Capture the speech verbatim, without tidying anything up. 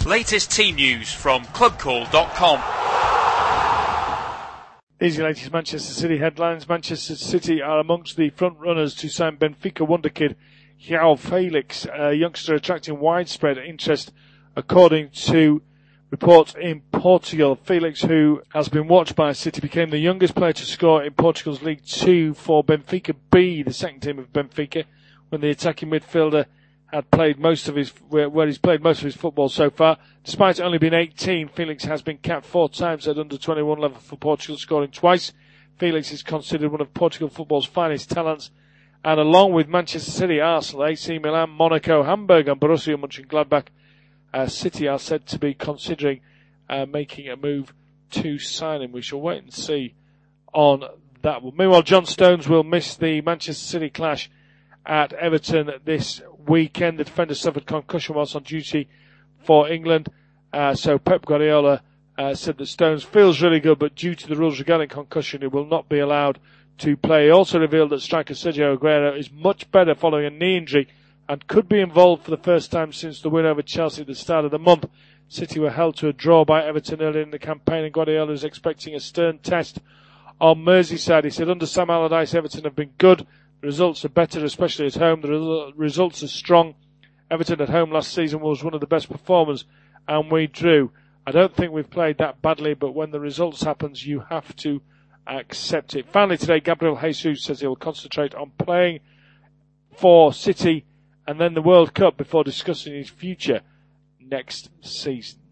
latest team news from club call dot com. These are your latest Manchester City headlines. Manchester City are amongst the front runners to sign Benfica wonder kid João Felix, a youngster attracting widespread interest according to reports in Portugal. Felix, who has been watched by City, became the youngest player to score in Portugal's League Two for Benfica B, the second team of Benfica, when the attacking midfielder had played most of his, where, where he's played most of his football so far. Despite only being eighteen, Felix has been capped four times at under twenty-one level for Portugal, scoring twice. Felix is considered one of Portugal football's finest talents, and along with Manchester City, Arsenal, A C Milan, Monaco, Hamburg and Borussia Mönchengladbach, uh, City are said to be considering uh, making a move to sign him. We shall wait and see on that one. Meanwhile, John Stones will miss the Manchester City clash at Everton this weekend. The defender suffered concussion whilst on duty for England. Uh, so Pep Guardiola uh, said that Stones feels really good, but due to the rules regarding concussion, he will not be allowed to play. He also revealed that striker Sergio Aguero is much better following a knee injury and could be involved for the first time since the win over Chelsea at the start of the month. City were held to a draw by Everton earlier in the campaign, and Guardiola is expecting a stern test on Merseyside. He said, under Sam Allardyce, Everton have been good. The results are better, especially at home. The re- results are strong. Everton at home last season was one of the best performers, and we drew. I don't think we've played that badly, but when the results happens, you have to accept it. Finally today, Gabriel Jesus says he will concentrate on playing for City and then the World Cup before discussing his future next season.